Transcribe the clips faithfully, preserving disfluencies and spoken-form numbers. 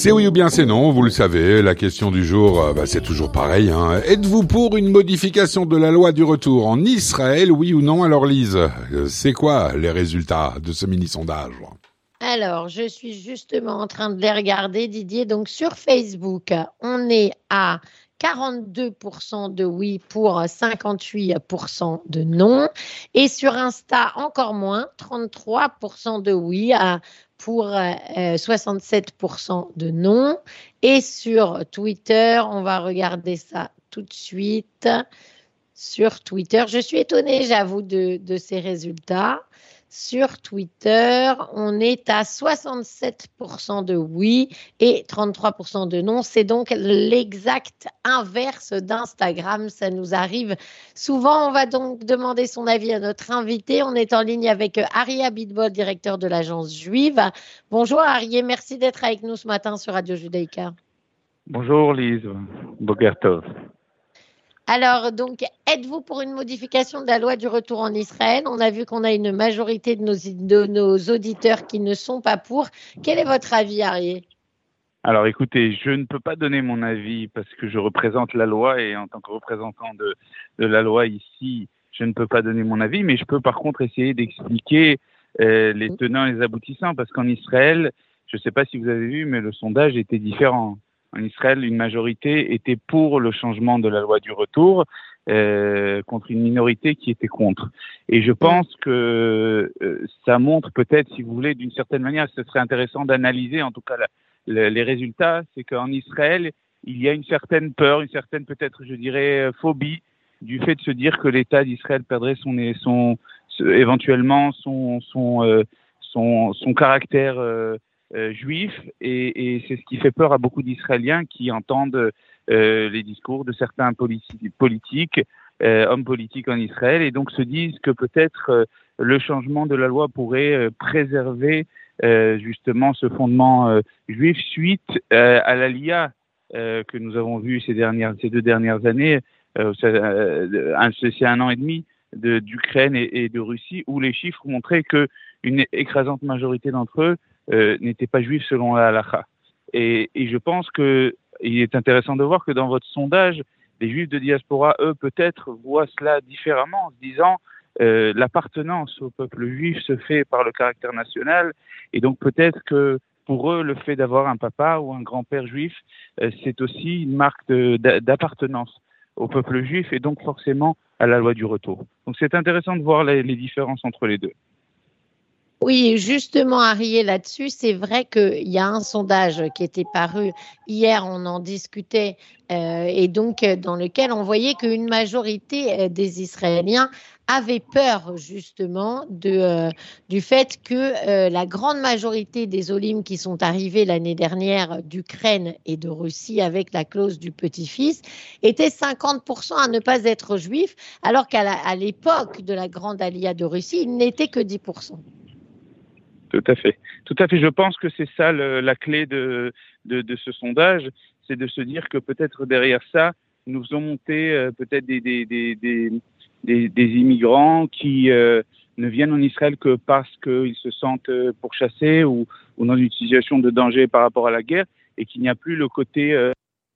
C'est oui ou bien c'est non, vous le savez, la question du jour, euh, bah, c'est toujours pareil. Hein. Êtes-vous pour une modification de la loi du retour en Israël, oui ou non? Alors Lise, euh, c'est quoi les résultats de ce mini-sondage? Alors, je suis justement en train de les regarder, Didier. Donc, sur Facebook, on est à quarante-deux pour cent de oui pour cinquante-huit pour cent de non. Et sur Insta, encore moins, trente-trois pour cent de oui à, pour euh, soixante-sept pour cent de non. Et sur Twitter, on va regarder ça tout de suite. Sur Twitter, je suis étonnée, j'avoue, de, de ces résultats. Sur Twitter, on est à soixante-sept pour cent de oui et trente-trois pour cent de non. C'est donc l'exact inverse d'Instagram. Ça nous arrive souvent. On va donc demander son avis à notre invité. On est en ligne avec Arié Abitbol, directeur de l'agence juive. Bonjour Arié, merci d'être avec nous ce matin sur Radio Judaïka. Bonjour Lise, Boker Tov. Alors, donc, êtes-vous pour une modification de la loi du retour en Israël? On a vu qu'on a une majorité de nos, de nos auditeurs qui ne sont pas pour. Quel est votre avis, Arié? Alors écoutez, je ne peux pas donner mon avis parce que je représente la loi et en tant que représentant de, de la loi ici, je ne peux pas donner mon avis, mais je peux par contre essayer d'expliquer euh, les tenants et les aboutissants parce qu'en Israël, je ne sais pas si vous avez vu, mais le sondage était différent. En Israël, une majorité était pour le changement de la loi du retour euh, contre une minorité qui était contre. Et je pense que euh, ça montre peut-être, si vous voulez, d'une certaine manière, ce serait intéressant d'analyser en tout cas la, la, les résultats, c'est qu'en Israël, il y a une certaine peur, une certaine peut-être, je dirais, phobie du fait de se dire que l'État d'Israël perdrait son, son, son éventuellement son, son, euh, son, son caractère euh, Euh, juifs et, et c'est ce qui fait peur à beaucoup d'Israéliens qui entendent euh, les discours de certains politi- politiques, euh, hommes politiques en Israël et donc se disent que peut-être euh, le changement de la loi pourrait euh, préserver euh, justement ce fondement euh, juif suite euh, à l'Aliyah euh, que nous avons vu ces, dernières, ces deux dernières années, euh, c'est, euh, un, c'est un an et demi de, d'Ukraine et, et de Russie où les chiffres montraient qu'une écrasante majorité d'entre eux Euh, n'étaient pas juifs selon la halakha. Et, et je pense qu'il est intéressant de voir que dans votre sondage, les juifs de diaspora, eux, peut-être, voient cela différemment en se disant euh, l'appartenance au peuple juif se fait par le caractère national et donc peut-être que pour eux, le fait d'avoir un papa ou un grand-père juif, euh, c'est aussi une marque de, d'appartenance au peuple juif et donc forcément à la loi du retour. Donc c'est intéressant de voir les, les différences entre les deux. Oui, justement, Arié, là-dessus, c'est vrai qu'il y a un sondage qui était paru hier, on en discutait, euh, et donc dans lequel on voyait qu'une majorité des Israéliens avaient peur justement de, euh, du fait que euh, la grande majorité des olim qui sont arrivés l'année dernière d'Ukraine et de Russie avec la clause du petit-fils étaient cinquante pour cent à ne pas être juifs, alors qu'à la, à l'époque de la grande Aliyah de Russie, il n'était que dix pour cent. Tout à fait. Tout à fait. Je pense que c'est ça le, la clé de, de, de ce sondage, c'est de se dire que peut-être derrière ça, nous faisons monter euh, peut-être des, des, des, des, des, des immigrants qui euh, ne viennent en Israël que parce qu'ils se sentent pourchassés ou, ou dans une situation de danger par rapport à la guerre et qu'il n'y a plus le côté euh,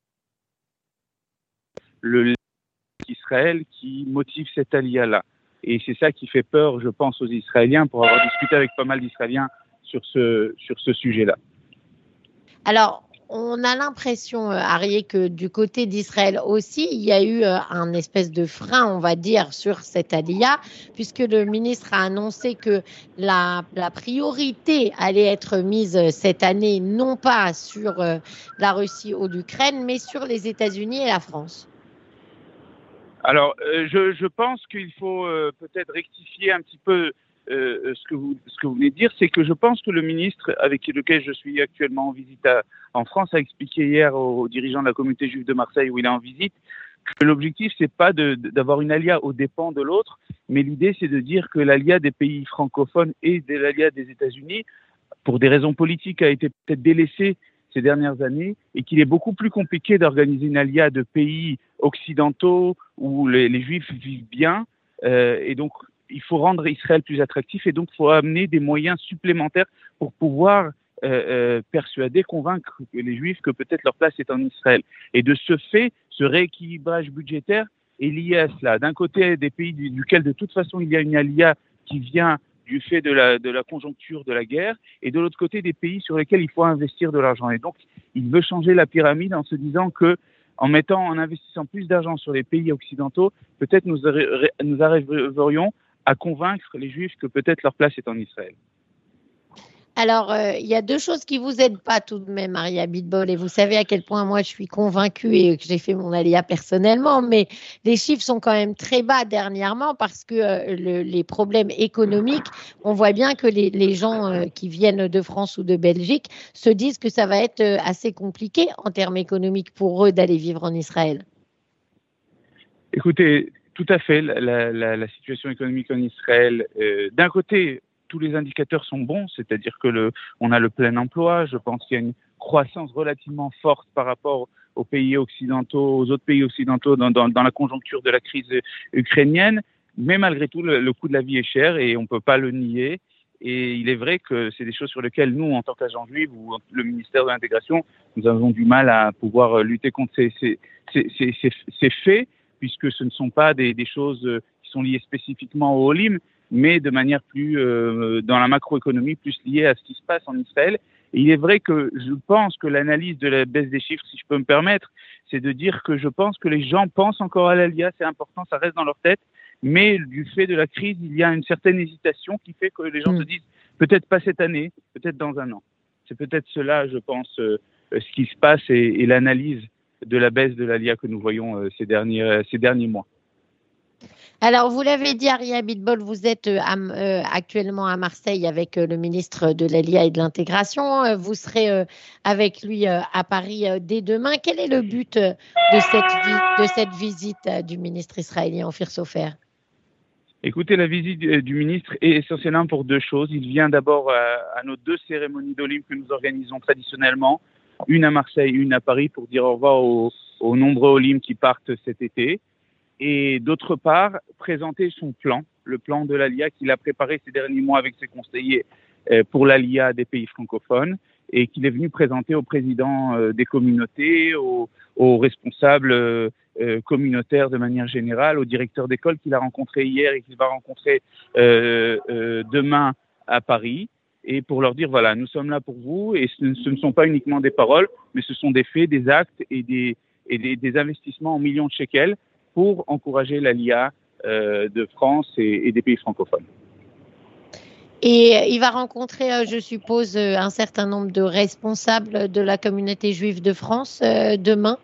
le Israël qui motive cette aliyah-là. Et c'est ça qui fait peur, je pense, aux Israéliens, pour avoir discuté avec pas mal d'Israéliens sur ce, sur ce sujet-là. Alors, on a l'impression, Arié, que du côté d'Israël aussi, il y a eu un espèce de frein, on va dire, sur cette aliyah, puisque le ministre a annoncé que la, la priorité allait être mise cette année, non pas sur la Russie ou l'Ukraine, mais sur les États-Unis et la France. Alors, euh, je, je pense qu'il faut euh, peut-être rectifier un petit peu euh, ce que vous, ce que vous venez de dire, c'est que je pense que le ministre avec lequel je suis actuellement en visite à, en France a expliqué hier aux dirigeants de la communauté juive de Marseille où il est en visite que l'objectif c'est pas de, de, d'avoir une aliyah aux dépens de l'autre, mais l'idée c'est de dire que l'aliyah des pays francophones et de l'aliyah des États-Unis, pour des raisons politiques, a été peut-être délaissée ces dernières années et qu'il est beaucoup plus compliqué d'organiser une aliyah de pays occidentaux où les, les juifs vivent bien euh, et donc il faut rendre Israël plus attractif et donc il faut amener des moyens supplémentaires pour pouvoir euh, persuader, convaincre les Juifs que peut-être leur place est en Israël. Et de ce fait, ce rééquilibrage budgétaire est lié à cela. D'un côté, des pays du, duquel de toute façon il y a une alia qui vient du fait de la, de la conjoncture de la guerre, et de l'autre côté des pays sur lesquels il faut investir de l'argent. Et donc, il veut changer la pyramide en se disant que, en mettant, en investissant plus d'argent sur les pays occidentaux, peut-être nous, nous arriverions à convaincre les Juifs que peut-être leur place est en Israël. Alors, euh, il y a deux choses qui vous aident pas tout de même, Maria Bitbol, et vous savez à quel point moi je suis convaincue et que j'ai fait mon alia personnellement, mais les chiffres sont quand même très bas dernièrement parce que euh, le, les problèmes économiques, on voit bien que les, les gens euh, qui viennent de France ou de Belgique se disent que ça va être euh, assez compliqué en termes économiques pour eux d'aller vivre en Israël. Écoutez, tout à fait, la, la, la situation économique en Israël, euh, d'un côté, tous les indicateurs sont bons, c'est-à-dire que le, on a le plein emploi. Je pense qu'il y a une croissance relativement forte par rapport aux pays occidentaux, aux autres pays occidentaux dans, dans, dans la conjoncture de la crise ukrainienne. Mais malgré tout, le, le coût de la vie est cher et on ne peut pas le nier. Et il est vrai que c'est des choses sur lesquelles nous, en tant qu'agents juifs ou le ministère de l'Intégration, nous avons du mal à pouvoir lutter contre ces, ces, ces, ces, ces, ces faits, puisque ce ne sont pas des, des choses qui sont liées spécifiquement au Olim, mais de manière plus, euh, dans la macroéconomie, plus liée à ce qui se passe en Israël. Et il est vrai que je pense que l'analyse de la baisse des chiffres, si je peux me permettre, c'est de dire que je pense que les gens pensent encore à l'Alia, c'est important, ça reste dans leur tête, mais du fait de la crise, il y a une certaine hésitation qui fait que les gens mmh. se disent, peut-être pas cette année, peut-être dans un an. C'est peut-être cela, je pense, euh, ce qui se passe et, et l'analyse de la baisse de l'Alia que nous voyons euh, ces, derniers, euh, ces derniers mois. Alors, vous l'avez dit, Aria Bitbol, vous êtes euh, à, euh, actuellement à Marseille avec euh, le ministre de l'Alia et de l'Intégration. Euh, vous serez euh, avec lui euh, à Paris euh, dès demain. Quel est le but euh, de, cette vi- de cette visite euh, du ministre israélien Ophir Sofer ? Écoutez, la visite du ministre est essentiellement pour deux choses. Il vient d'abord à, à nos deux cérémonies d'Olim que nous organisons traditionnellement, une à Marseille, une à Paris, pour dire au revoir aux, aux nombreux Olim qui partent cet été. Et d'autre part, présenter son plan, le plan de l'Alia qu'il a préparé ces derniers mois avec ses conseillers pour l'Alia des pays francophones et qu'il est venu présenter aux présidents des communautés, aux, aux responsables communautaires de manière générale, aux directeurs d'école qu'il a rencontrés hier et qu'il va rencontrer euh, euh, demain à Paris. Et pour leur dire, voilà, nous sommes là pour vous et ce ne, ce ne sont pas uniquement des paroles, mais ce sont des faits, des actes et des, et des, des investissements en millions de shekels pour encourager l'Alia euh, de France et, et des pays francophones. Et il va rencontrer, euh, je suppose, euh, un certain nombre de responsables de la communauté juive de France euh, demain.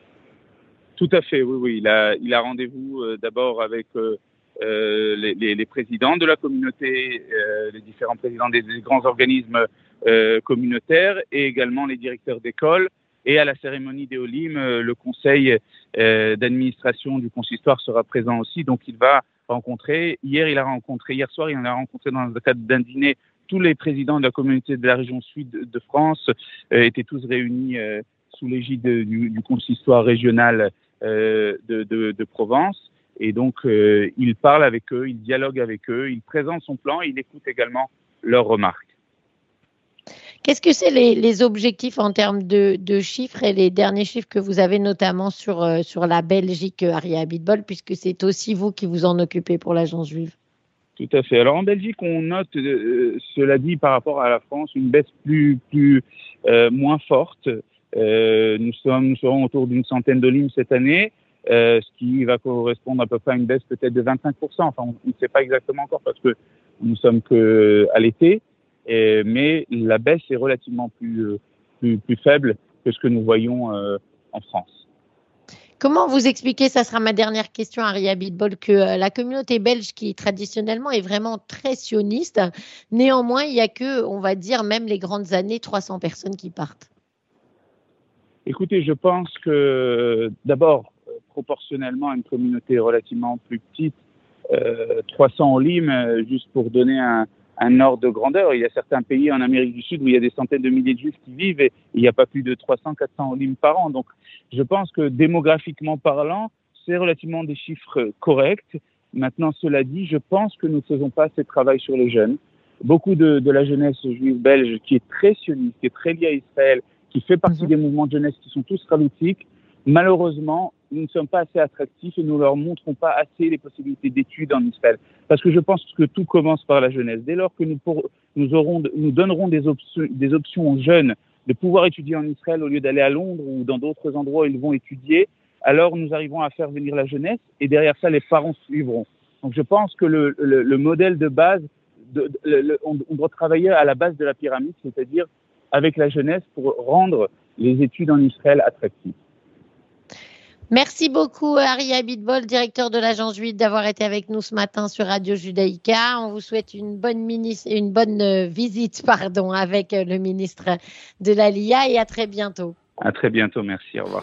Tout à fait, oui, oui. Il a, il a rendez-vous euh, d'abord avec euh, euh, les, les, les présidents de la communauté, euh, les différents présidents des, des grands organismes euh, communautaires et également les directeurs d'école. Et à la cérémonie des Olim, euh, le conseil euh, d'administration du consistoire sera présent aussi. Donc, il va rencontrer. Hier, il a rencontré, hier soir, il en a rencontré dans le cadre d'un dîner. Tous les présidents de la communauté de la région sud de France euh, étaient tous réunis euh, sous l'égide du, du consistoire régional euh, de, de, de Provence. Et donc, euh, il parle avec eux, il dialogue avec eux, il présente son plan et il écoute également leurs remarques. Qu'est-ce que c'est les, les objectifs en termes de, de chiffres et les derniers chiffres que vous avez notamment sur, euh, sur la Belgique, Aria Bitbol, puisque c'est aussi vous qui vous en occupez pour l'agence juive? Tout à fait. Alors en Belgique, on note, euh, cela dit, par rapport à la France, une baisse plus, plus euh, moins forte. Euh, nous sommes, nous serons autour d'une centaine d'Olim cette année, euh, ce qui va correspondre à peu près à une baisse peut-être de vingt-cinq pour cent. Enfin, on ne sait pas exactement encore parce que nous sommes que à l'été. Et, mais la baisse est relativement plus, plus, plus faible que ce que nous voyons euh, en France. Comment vous expliquez, ça sera ma dernière question, Aria Bitbol, que euh, la communauté belge qui traditionnellement est vraiment très sioniste, néanmoins il n'y a que, on va dire, même les grandes années, trois cents personnes qui partent? Écoutez, je pense que d'abord, proportionnellement à une communauté relativement plus petite, euh, trois cents Olim, euh, juste pour donner un un ordre de grandeur. Il y a certains pays en Amérique du Sud où il y a des centaines de milliers de juifs qui vivent et il n'y a pas plus de trois cents à quatre cents Olim par an. Donc, je pense que démographiquement parlant, c'est relativement des chiffres corrects. Maintenant, cela dit, je pense que nous ne faisons pas assez de travail sur les jeunes. beaucoup de, de la jeunesse juive belge qui est très sioniste, qui est très liée à Israël, qui fait partie mmh. des mouvements de jeunesse qui sont tous raloutiques, malheureusement, nous ne sommes pas assez attractifs et nous ne leur montrons pas assez les possibilités d'études en Israël. Parce que je pense que tout commence par la jeunesse. Dès lors que nous, pour, nous, aurons, nous donnerons des options, des options aux jeunes de pouvoir étudier en Israël au lieu d'aller à Londres ou dans d'autres endroits où ils vont étudier, alors nous arrivons à faire venir la jeunesse et derrière ça, les parents suivront. Donc je pense que le, le, le modèle de base, de, de, le, on, on doit travailler à la base de la pyramide, c'est-à-dire avec la jeunesse pour rendre les études en Israël attractives. Merci beaucoup, Ari Abitbol, directeur de l'Agence juive, d'avoir été avec nous ce matin sur Radio Judaïka. On vous souhaite une bonne, mini- une bonne euh, visite pardon, avec euh, le ministre de l'Aliyah et à très bientôt. À très bientôt, merci, au revoir.